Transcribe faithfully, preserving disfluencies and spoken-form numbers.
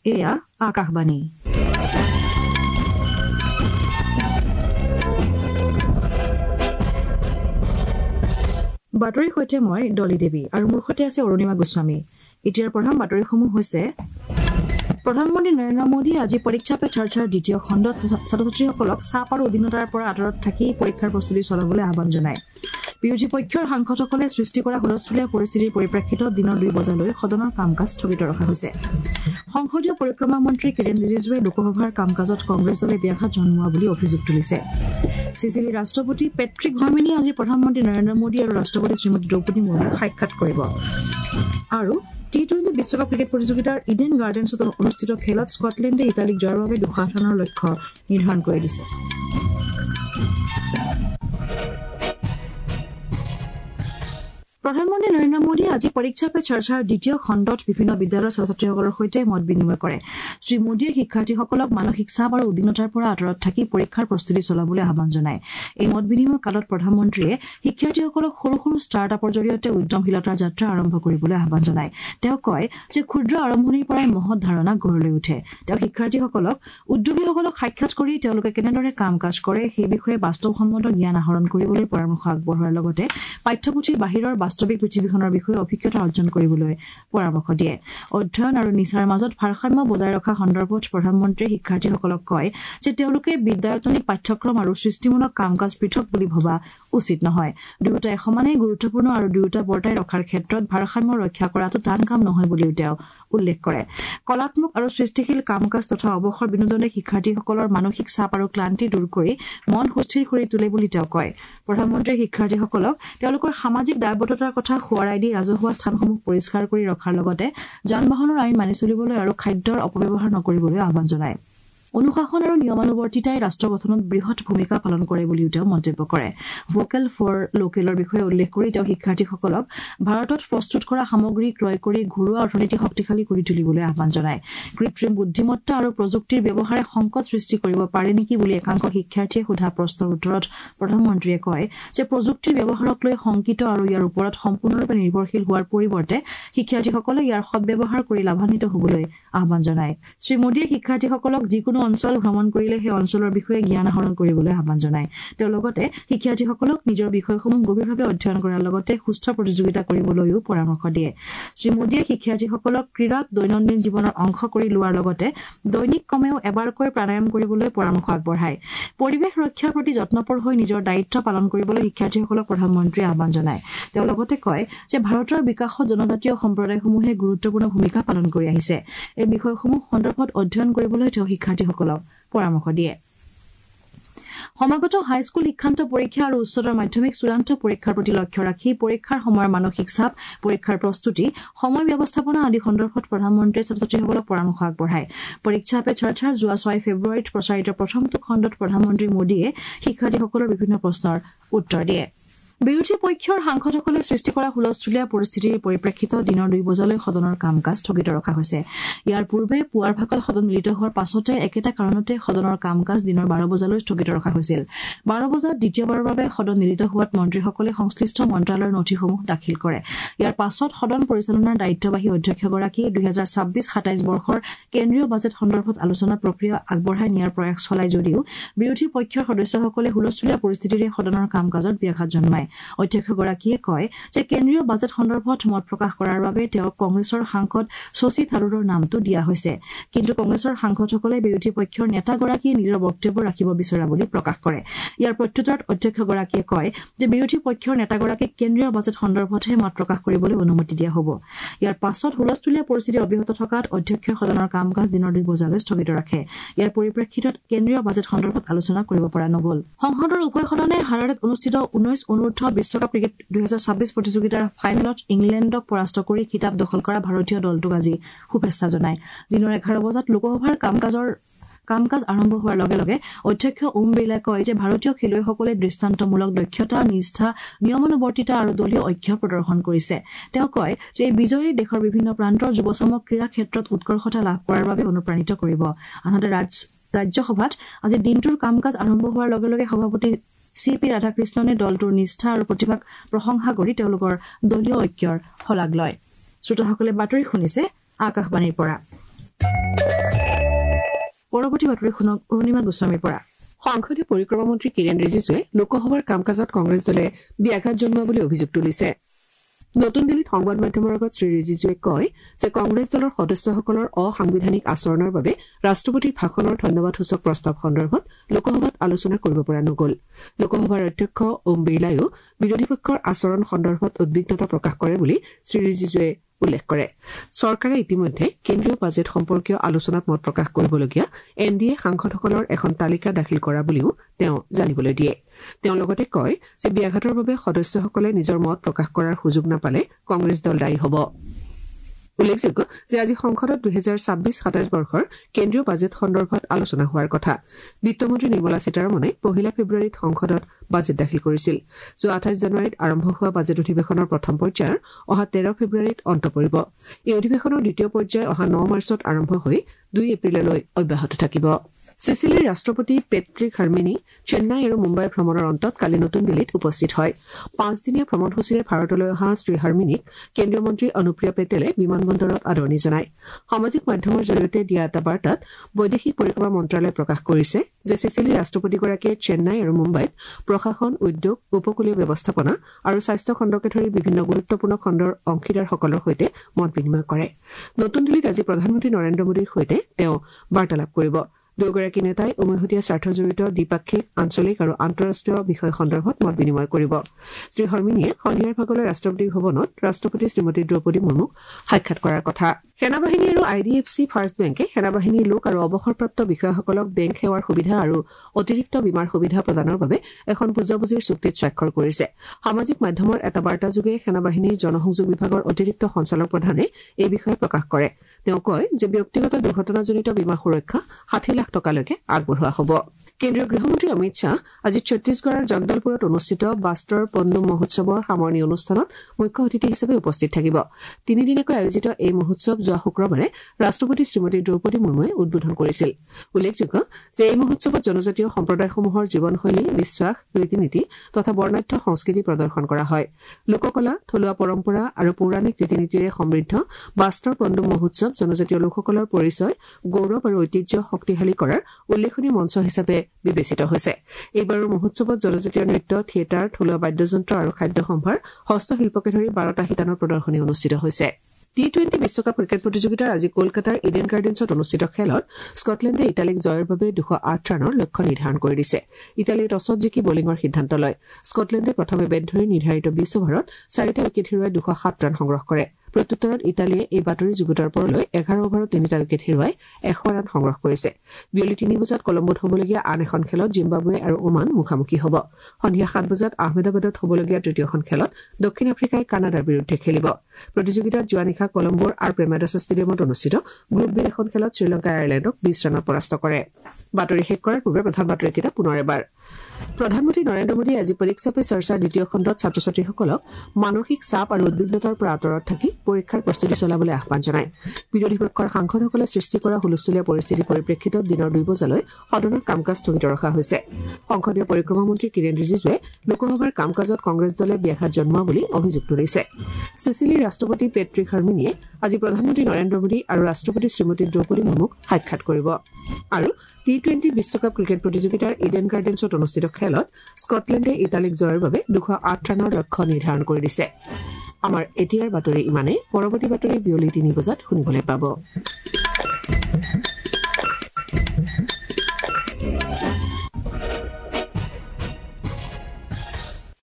এয়া আকাশবাণী। বাতৰিৰ সৈতে মই ডলি দেৱী আৰু মোৰ সৈতে আছে অৰুণিমা গোস্বামী। এতিয়াৰ প্ৰধান বাতৰিসমূহ হৈছে প্ৰধানমন্ত্ৰী নৰেন্দ্ৰ মোদীয়ে আজি পৰীক্ষা পে চৰ্চাৰ দ্বিতীয় খণ্ডত ছাত্ৰ ছাত্ৰীসকলক চাপ আৰু অধীনতাৰ পৰা আঁতৰত থাকি পৰীক্ষাৰ প্ৰস্তুতি চলাবলৈ আহ্বান জনায়। বিৰোধী পক্ষৰ সাংসদসকলে সৃষ্টি কৰা হুলস্থুলীয়া পৰিস্থিতিৰ পৰিপ্ৰেক্ষিতত দিনৰ দুই বজালৈ সদনৰ কাম কাজ স্থগিত ৰখা হৈছে। সংসদীয় পৰিক্ৰমা মন্ত্ৰী কিৰেণ ৰিজিজুৱে লোকসভাৰ কাম কাজত কংগ্ৰেছ দলে ব্যাঘাত জন্মোৱা বুলি অভিযোগ তুলিছে। চিচিলিৰ ৰাষ্ট্ৰপতি পেট্ৰিক ভাৰ্মিনিয়ে আজি প্ৰধানমন্ত্ৰী নৰেন্দ্ৰ মোদী আৰু ৰাষ্ট্ৰপতি শ্ৰীমতী দ্ৰৌপদী মুৰ্মুক সাক্ষাৎ কৰিব। আৰু টি টুৱেণ্টি বিশ্বকাপ ক্ৰিকেট প্ৰতিযোগিতাৰ ইডেন গাৰ্ডেন্সত অনুষ্ঠিত খেলত স্কটলেণ্ডে ইটালীক জয়ৰ বাবে দুশ আঠ ৰানৰ লক্ষ্য নিৰ্ধাৰণ কৰি দিছে। প্ৰধানমন্ত্ৰী নৰেন্দ্ৰ মোদীয়ে আজি পৰীক্ষা পে চৰ্চাৰ দ্বিতীয় খণ্ডত বিভিন্ন বিদ্যালয়ৰ ছাত্ৰ ছাত্ৰীসকলৰ সৈতে মত বিনিময় কৰে। শ্ৰীমোদীয়ে শিক্ষাৰ্থীসকলক মানসিক চাপ আৰু অধীনতাৰ পৰা আঁতৰত থাকি পৰীক্ষাৰ প্ৰস্তুতি চলাবলৈ আহ্বান জনায়। এই মত বিনিময় কালত প্ৰধানমন্ত্ৰীয়ে শিক্ষাৰ্থীসকলক সৰু সৰু ষ্টাৰ্ট আপৰ জৰিয়তে উদ্যমশীলতাৰ যাত্ৰা আৰম্ভ কৰিবলৈ আহ্বান জনায়। তেওঁ কয় যে ক্ষুদ্ৰ আৰম্ভণিৰ পৰাই মহৎ ধাৰণা গঢ় লৈ উঠে। তেওঁ শিক্ষাৰ্থীসকলক উদ্যোগীসকলক সাক্ষাৎ কৰি তেওঁলোকে কেনেদৰে কাম কাজ কৰে সেই বিষয়ে বাস্তৱসন্মত জ্ঞান আহৰণ কৰিবলৈ পৰামৰ্শ আগবঢ়োৱাৰ লগতে পাঠ্যপুথিৰ বাহিৰৰ বাস্তৱিক পৃথিৱীখনৰ বিষয়ে অভিজ্ঞতা অৰ্জন কৰিবলৈ পৰামৰ্শ দিয়ে। অধ্যয়ন আৰু নিচাৰ মাজত ভাৰসাম্য বজাই ৰখা সন্দৰ্ভত প্ৰধানমন্ত্ৰীয়ে শিক্ষাৰ্থীসকলক কয় যে তেওঁলোকে বিদ্যায়তনিক পাঠ্যক্ৰম আৰু সৃষ্টিমূলক কাম কাজ পৃথক বুলি ভবা উচিত নহয়। দুয়োটাই সমানেই গুৰুত্বপূৰ্ণ আৰু দুয়োটা বৰ্তাই ৰখাৰ ক্ষেত্ৰত ভাৰসাম্য ৰক্ষা কৰাটো টান কাম নহয় বুলিও তেওঁ উল্লেখ কৰে। কলাত্মক আৰু সৃষ্টিশীল কাম কাজ তথা অৱসৰ বিনোদনে শিক্ষাৰ্থীসকলৰ মানসিক চাপ আৰু ক্লান্তি দূৰ কৰি মন সুস্থিৰ কৰি তোলে বুলি তেওঁ কয়। প্ৰধানমন্ত্ৰীয়ে শিক্ষাৰ্থীসকলক তেওঁলোকৰ সামাজিক দায়বদ্ধতাৰ কথা সোঁৱৰাই দি ৰাজহুৱা স্থানসমূহ পৰিষ্কাৰ কৰি ৰখাৰ লগতে যান বাহনৰ আইন মানি চলিবলৈ আৰু খাদ্যৰ অপব্যৱহাৰ নকৰিবলৈ আহ্বান জনায়। অনুশাসন আৰু নিয়মানুৱৰ্তিতাই ৰাষ্ট্ৰ গঠনত বৃহৎ ভূমিকা পালন কৰে বুলিও তেওঁ মন্তব্য কৰে। ভোকেল ফৰ লোকেলৰ বিষয়ে উল্লেখ কৰি তেওঁ শিক্ষাৰ্থীসকলক ভাৰতত প্ৰস্তুত কৰা সামগ্ৰী ক্ৰয় কৰি ঘৰুৱা অৰ্থনীতি শক্তিশালী কৰি তুলিবলৈ আহ্বান জনায়। কৃত্ৰিম বুদ্ধিমত্তা আৰু প্ৰযুক্তিৰ ব্যৱহাৰে সংকট সৃষ্টি কৰিব পাৰে নেকি বুলি একাংশ শিক্ষাৰ্থীয়ে সোধা প্ৰশ্নৰ উত্তৰত প্ৰধানমন্ত্ৰীয়ে কয় যে প্ৰযুক্তিৰ ব্যৱহাৰক লৈ শংকিত আৰু ইয়াৰ ওপৰত সম্পূৰ্ণৰূপে নিৰ্ভৰশীল হোৱাৰ পৰিৱৰ্তে শিক্ষাৰ্থীসকলে ইয়াৰ সদ্ব্যৱহাৰ কৰি লাভান্বিত হ'বলৈ আহ্বান জনায়। শ্ৰীমোদীয়ে শিক্ষাৰ্থীসকলক যিকোনো অঞ্চল ভ্ৰমণ কৰিলে সেই অঞ্চলৰ বিষয়ে জ্ঞান আহৰণ কৰিবলৈ আহ্বান জনায়। তেওঁ লগতে শিক্ষাৰ্থীসকলক নিজৰ বিষয়সমূহ গভীৰভাৱে অধ্যয়ন কৰাৰ লগতে সুস্থ প্ৰতিযোগিতা কৰিবলৈও পৰামৰ্শ দিয়ে। শ্ৰীমোদীয়ে শিক্ষাৰ্থীসকলক ক্ৰীড়াক দৈনন্দিন জীৱনৰ অংশ কৰি লোৱাৰ লগতে দৈনিক কমেও এবাৰকৈ প্ৰাণায়াম কৰিবলৈ পৰামৰ্শ আগবঢ়ায়। পৰিৱেশ ৰক্ষাৰ প্ৰতি যত্নপৰ হৈ নিজৰ দায়িত্ব পালন কৰিবলৈ শিক্ষাৰ্থীসকলক প্ৰধানমন্ত্ৰীয়ে আহ্বান জনায়। তেওঁ লগতে কয় যে ভাৰতৰ বিকাশত জনজাতীয় সম্প্ৰদায়সমূহে গুৰুত্বপূৰ্ণ ভূমিকা পালন কৰি আহিছে। এই বিষয়সমূহ সন্দৰ্ভত অধ্যয়ন কৰিবলৈ তেওঁ শিক্ষাৰ্থীসকলক পৰামৰ্শ দিয়ে। সমাগত হাইস্কুল শিক্ষান্ত পৰীক্ষা আৰু উচ্চতৰ মাধ্যমিক চূড়ান্ত পৰীক্ষাৰ প্ৰতি লক্ষ্য ৰাখি পৰীক্ষাৰ সময়ৰ মানসিক চাপ, পৰীক্ষাৰ প্ৰস্তুতি, সময় ব্যৱস্থাপনা আদি সন্দৰ্ভত প্ৰধানমন্ত্ৰীয়ে ছাত্ৰ ছাত্ৰীসকলক পৰামৰ্শ আগবঢ়ায়। পৰীক্ষা পে চৰ্চাৰ যোৱা ছয় ফেব্ৰুৱাৰীত প্ৰচাৰিত প্ৰথমটো খণ্ডত প্ৰধানমন্ত্ৰী মোদীয়ে শিক্ষাৰ্থীসকলৰ বিভিন্ন প্ৰশ্নৰ উত্তৰ দিয়ে। বিৰোধী পক্ষৰ সাংসদসকলে সৃষ্টি কৰা হুলস্থুলীয়া পৰিস্থিতিৰ পৰিপ্ৰেক্ষিতত দিনৰ দুই বজালৈ সদনৰ কাম কাজ স্থগিত ৰখা হৈছে। ইয়াৰ পূৰ্বে পুৱাৰ ভাগত সদন মিলিত হোৱাৰ পাছতে একেটা কাৰণতে সদনৰ কাম কাজ দিনৰ বাৰ বজালৈ স্থগিত ৰখা হৈছিল। বাৰ বজাত দ্বিতীয়বাৰৰ বাবে সদন মিলিত হোৱাত মন্ত্ৰীসকলে সংশ্লিষ্ট মন্ত্ৰালয়ৰ নথিসমূহ দাখিল কৰে। ইয়াৰ পাছত সদন পৰিচালনাৰ দায়িত্ববাহী অধ্যক্ষগৰাকীয়ে দুহেজাৰ ছাব্বিছ সাতাইছ বৰ্ষৰ কেন্দ্ৰীয় বাজেট সন্দৰ্ভত আলোচনা প্ৰক্ৰিয়া আগবঢ়াই নিয়াৰ প্ৰয়াস চলাই যদিও বিৰোধী পক্ষৰ সদস্যসকলে হুলস্থুলীয়া পৰিস্থিতিৰে সদনৰ কাম কাজত ব্যাঘাত জন্মায়। অধ্যক্ষগৰাকীয়ে কয় যে কেন্দ্ৰীয় বাজেট সন্দৰ্ভত মত প্ৰকাশ কৰাৰ বাবে তেওঁক কংগ্ৰেছৰ সাংসদ শশী থাৰুৰৰ নামটো দিয়া হৈছে। কিন্তু কংগ্ৰেছৰ সাংসদসকলে বিৰোধী পক্ষৰ নেতাগৰাকীয়ে নিজৰ বক্তব্য ৰাখিব বিচৰা বুলি প্ৰকাশ কৰে। ইয়াৰ প্ৰত্যুত্তৰত অধ্যক্ষগৰাকীয়ে কয় যে বিৰোধী পক্ষৰ নেতাগৰাকীক কেন্দ্ৰীয় বাজেট সন্দৰ্ভতহে মত প্ৰকাশ কৰিবলৈ অনুমতি দিয়া হ'ব। ইয়াৰ পাছত হুলস্থুলীয়া পৰিস্থিতি অব্যাহত থকাত অধ্যক্ষই সদনৰ কাম কাজ দিনৰ দুই বজালৈ স্থগিত ৰাখে। ইয়াৰ পৰিপ্ৰেক্ষিতত কেন্দ্ৰীয় বাজেট সন্দৰ্ভত আলোচনা কৰিব পৰা নগ'ল। সংসদৰ উভয় সদনে হাৰাৰেত অনুষ্ঠিত ঊনৈশ অনুৰ্ধ বিশ্বকাপ ক্ৰিকেট দুহেজাৰ ছাব্বিছ প্ৰতিযোগিতাৰ ফাইনেলত ইংলেণ্ডক পৰাস্ত কৰি খিতাপ দখল কৰা ভাৰতীয় দলটোক আজি শুভেচ্ছা জনায়। দিনৰ এঘাৰ বজাত লোকসভাৰ কাম কাজৰ কাম কাজ আৰম্ভ হোৱাৰ লগে লগে অধ্যক্ষ ওম বিৰলাই কয় যে ভাৰতীয় খেলুৱৈসকলে দৃষ্টান্তমূলক দক্ষতা, নিষ্ঠা, নিয়মানুৱৰ্তিতা আৰু দলীয় ঐক্য প্ৰদৰ্শন কৰিছে। তেওঁ কয় যে এই বিজয়ে দেশৰ বিভিন্ন প্ৰান্তৰ যুৱচামক ক্ৰীড়া ক্ষেত্ৰত উৎকৰ্ষতা লাভ কৰাৰ বাবে অনুপ্ৰাণিত কৰিব। আনহাতে ৰাজ্যসভাত আজি দিনটোৰ কাম কাজ আৰম্ভ হোৱাৰ লগে লগে সভাপতি চি পি ৰাধাকৃষ্ণনে দলটোৰ নিষ্ঠা আৰু প্ৰতিভাক প্ৰশংসা কৰি তেওঁলোকৰ দলীয় ঐক্যৰ শলাগ লয়। শ্ৰোতাসকলে বাতৰি শুনিছে আকাশবাণীৰ পৰা। পৰৱৰ্তী বাতৰি শুনক অৰুণিমা গোস্বামীৰ পৰা। সংসদীয় পৰিক্ৰমা মন্ত্ৰী কিৰেণ ৰিজিজুৱে লোকসভাৰ কাম কাজত কংগ্ৰেছ দলে ব্যাঘাত জন্মোৱা বুলি অভিযোগ তুলিছে। নতুন দিল্লীত সংবাদ মাধ্যমৰ আগত শ্ৰী ৰিজিজুৱে কয় যে কংগ্ৰেছ দলৰ সদস্যসকলৰ অসাংবিধানিক আচৰণৰ বাবে ৰাষ্ট্ৰপতিৰ ভাষণৰ ধন্যবাদসূচক প্ৰস্তাৱ সন্দৰ্ভত লোকসভাত আলোচনা কৰিব পৰা নগ'ল। লোকসভাৰ অধ্যক্ষ ওম বিৰলাইও বিৰোধী পক্ষৰ আচৰণ সন্দৰ্ভত উদ্বিগ্নতা প্ৰকাশ কৰে বুলি শ্ৰী ৰিজিজুৱে উল্লেখ কৰে। চৰকাৰে ইতিমধ্যে কেন্দ্ৰীয় বাজেট সম্পৰ্কীয় আলোচনাত মত প্ৰকাশ কৰিবলগীয়া এন ডি এ সাংসদসকলৰ এখন তালিকা দাখিল কৰা বুলিও তেওঁ জানিবলৈ দিয়ে। তেওঁ লগতে কয় যে ব্যাঘাতৰ বাবে সদস্যসকলে নিজৰ মত প্ৰকাশ কৰাৰ সুযোগ নাপালে কংগ্ৰেছ দল দায়ী হ'ব। উল্লেখযোগ্য যে আজি সংসদত দুহেজাৰ ছাব্বিছ সাতাইছ বৰ্ষৰ কেন্দ্ৰীয় বাজেট সন্দৰ্ভত আলোচনা হোৱাৰ কথা। বিত্তমন্ত্ৰী নিৰ্মলা সীতাৰমণে পহিলা ফেব্ৰুৱাৰীত সংসদত বাজেট দাখিল কৰিছিল। যোৱা আঠাইছ জানুৱাৰীত আৰম্ভ হোৱা বাজেট অধিৱেশনৰ প্ৰথম পৰ্যায়ৰ অহা তেৰ ফেব্ৰুৱাৰীত অন্ত পৰিব। এই অধিৱেশনৰ দ্বিতীয় পৰ্যায় অহা ন মাৰ্চত আৰম্ভ হৈ দুই এপ্ৰিললৈ অব্যাহত থাকিব। চিচিলিৰ ৰাষ্ট্ৰপতি পেট্ৰিক হাৰ্মিনি চেন্নাই আৰু মুম্বাই ভ্ৰমণৰ অন্তত কালি নতুন দিল্লীত উপস্থিত হয়। পাঁচদিনীয়া ভ্ৰমণসূচীৰে ভাৰতলৈ অহা শ্ৰী হাৰ্মিনিক কেন্দ্ৰীয় মন্ত্ৰী অনুপ্ৰিয়া পেটেলে বিমানবন্দৰত আদৰণি জনায়। সামাজিক মাধ্যমৰ জৰিয়তে দিয়া এটা বাৰ্তাত বৈদেশিক পৰিক্ৰমা মন্ত্ৰালয়ে প্ৰকাশ কৰিছে যে চিচিলিৰ ৰাষ্ট্ৰপতিগৰাকীয়ে চেন্নাই আৰু মুম্বাইত প্ৰশাসন, উদ্যোগ, উপকূলীয় ব্যৱস্থাপনা আৰু স্বাস্থ্য খণ্ডকে ধৰি বিভিন্ন গুৰুত্বপূৰ্ণ খণ্ডৰ অংশীদাৰসকলৰ সৈতে মত বিনিময় কৰে। নতুন দিল্লীত আজি প্ৰধানমন্ত্ৰী নৰেন্দ্ৰ মোদীৰ সৈতে তেওঁ বাৰ্তালাপ কৰিব। দুয়োগৰাকী নেতাই উমৈহতীয়া স্বাৰ্থজড়িত দ্বিপাক্ষিক, আঞ্চলিক আৰু আন্তঃৰাষ্ট্ৰীয় বিষয় সন্দৰ্ভত মত বিনিময় কৰিব। শ্ৰী হৰ্মিনিয়ে সন্ধিয়াৰ ভাগলৈ ৰাষ্ট্ৰপতি ভৱনত ৰাষ্ট্ৰপতি শ্ৰীমতী দ্ৰৌপদী মুৰ্মুক সাক্ষাৎ কৰাৰ কথা। সেনাবাহিনী আৰু I D F C first বেংকে সেনাবাহিনীৰ লোক আৰু অৱসৰপ্ৰাপ্ত বিষয়াসকলক বেংক সেৱাৰ সুবিধা আৰু অতিৰিক্ত বীমাৰ সুবিধা প্ৰদানৰ বাবে এখন বুজাবুজিৰ চুক্তিত স্বাক্ষৰ কৰিছে। সামাজিক মাধ্যমৰ এটা বাৰ্তাযোগে সেনাবাহিনীৰ জনসংযোগ বিভাগৰ অতিৰিক্ত সঞ্চালক প্ৰধানে এই বিষয়ে প্ৰকাশ কৰে। তেওঁ কয় যে ব্যক্তিগত দুৰ্ঘটনাজনিত বীমা সুৰক্ষা ষাঠি লাখ টকালৈকে আগবঢ়োৱা হ'ব। কেন্দ্ৰীয় গৃহমন্ত্ৰী অমিত শ্বাহ আজি ছত্তীশগড়ৰ জগদলপুৰত অনুষ্ঠিত বাস্তৰ পন্নু মহোৎসৱৰ সামৰণি অনুষ্ঠানত মুখ্য অতিথি হিচাপে উপস্থিত থাকিব। তিনিদিনীয়াকৈ আয়োজিত এই মহোৎসৱ যোৱা শুক্ৰবাৰে ৰাষ্ট্ৰপতি শ্ৰীমতী দ্ৰৌপদী মুৰ্মুৱে উদ্বোধন কৰিছিল। উল্লেখযোগ্য যে এই মহোৎসৱত জনজাতীয় সম্প্ৰদায়সমূহৰ জীৱনশৈলী, বিশ্বাস, ৰীতি নীতি তথা বৰ্ণাঢ্য সংস্কৃতি প্ৰদৰ্শন কৰা হয়। লোককলা, থলুৱা পৰম্পৰা আৰু পৌৰাণিক ৰীতি নীতিৰে সমৃদ্ধ বাস্তৰ পন্নু মহোৎসৱ জনজাতীয় লোকসকলৰ পৰিচয়, গৌৰৱ আৰু ঐতিহ্য শক্তিশালী কৰাৰ উল্লেখনীয় মঞ্চ হিচাপে বিবেচিত হৈছে। এইবাৰৰ মহোৎসৱত জনজাতীয় নৃত্য, থিয়েটাৰ, থলুৱা বাদ্যযন্ত্ৰ আৰু খাদ্য সম্ভাৰ, হস্তশিল্পকে ধৰি বাৰটা শিতানৰ প্ৰদৰ্শনী অনুষ্ঠিত হৈছে। টি টুৱেণ্টি বিশ্বকাপ ক্ৰিকেট প্ৰতিযোগিতাৰ আজি কলকাতাৰ ইডেন গাৰ্ডেন্সত অনুষ্ঠিত খেলত স্কটলেণ্ডে ইটালীক জয়ৰ বাবে দুশ আঠ ৰানৰ লক্ষ্য নিৰ্ধাৰণ কৰি দিছে। ইটালীয়ে টছত জিকি বলিঙৰ সিদ্ধান্ত লয়। স্কটলেণ্ডে প্ৰথমে বেট ধৰি নিৰ্ধাৰিত বিশ অভাৰত চাৰিটা উইকেট হেৰুৱাই দুশ সাত ৰান সংগ্ৰহ কৰে। প্ৰত্যুত্তৰত ইটালীয়ে এই বাতৰি যুগুতৰ পৰলৈ এঘাৰ অভাৰত তিনিটা উইকেট হেৰুৱাই এশ ৰান সংগ্ৰহ কৰিছে। বিয়লি তিনি বজাত কলম্বোত হ'বলগীয়া আন এখন খেলত জিম্বাবৱে আৰু ওমান মুখামুখি হ'ব। সন্ধিয়া সাত বজাত আহমেদাবাদত হ'বলগীয়া তৃতীয়খন খেলত দক্ষিণ আফ্ৰিকাই কানাডাৰ বিৰুদ্ধে খেলিব। প্ৰতিযোগিতাত যোৱা নিশা কলম্বোৰ আৰ প্ৰেমাদাছা ষ্টেডিয়ামত অনুষ্ঠিত গ্ৰুপ বিৰ এখন খেলত শ্ৰীলংকাই আয়াৰলেণ্ডক বিশ ৰানত পৰাস্ত কৰে। বাতৰি শেষ কৰাৰ পূৰ্বে প্ৰধান বাতৰিকেইটা পুনৰ এবাৰ। প্ৰধানমন্ত্ৰী নৰেন্দ্ৰ মোদীয়ে আজি পৰীক্ষা পে চৰ্চাৰ দ্বিতীয় খণ্ডত ছাত্ৰ ছাত্ৰীসকলক মানসিক চাপ আৰু উদ্বিগ্নতাৰ পৰা আঁতৰত থাকি পৰীক্ষাৰ প্ৰস্তুতি চলাবলৈ আহ্বান জনায়। বিৰোধী পক্ষৰ সাংসদসকলে সৃষ্টি কৰা হুলস্থূলীয়া পৰিস্থিতিৰ পৰিপ্ৰেক্ষিতত দিনৰ দুই বজালৈ সদনৰ কাম কাজ স্থগিত ৰখা হৈছে। সংসদীয় পৰিক্ৰমা মন্ত্ৰী কিৰেণ ৰিজিজুৱে লোকসভাৰ কাম কাজত কংগ্ৰেছ দলে ব্যাঘাত জন্মোৱা বুলি অভিযোগ তুলিছে। চিচিলিৰ ৰাষ্ট্ৰপতি পেট্ৰিক হাৰ্মিনিয়ে আজি প্ৰধানমন্ত্ৰী নৰেন্দ্ৰ মোদী আৰু ৰাষ্ট্ৰপতি শ্ৰীমতী দ্ৰৌপদী মুৰ্মুক সাক্ষাৎ কৰিব। আৰু টি টুৱেণ্টি বিশ্বকাপ ক্ৰিকেট প্ৰতিযোগিতাৰ ইডেন গাৰ্ডেন্সত অনুষ্ঠিত খেলত স্কটলেণ্ডে ইটালীক জয়ৰ বাবে দুশ আঠ ৰানৰ লক্ষ্য নিৰ্ধাৰণ কৰি দিছে। আমাৰ এতিয়াৰ বাতৰি ইমানেই। পৰৱৰ্তী বাতৰি বিয়লি তিনি বজাত শুনিবলৈ পাব।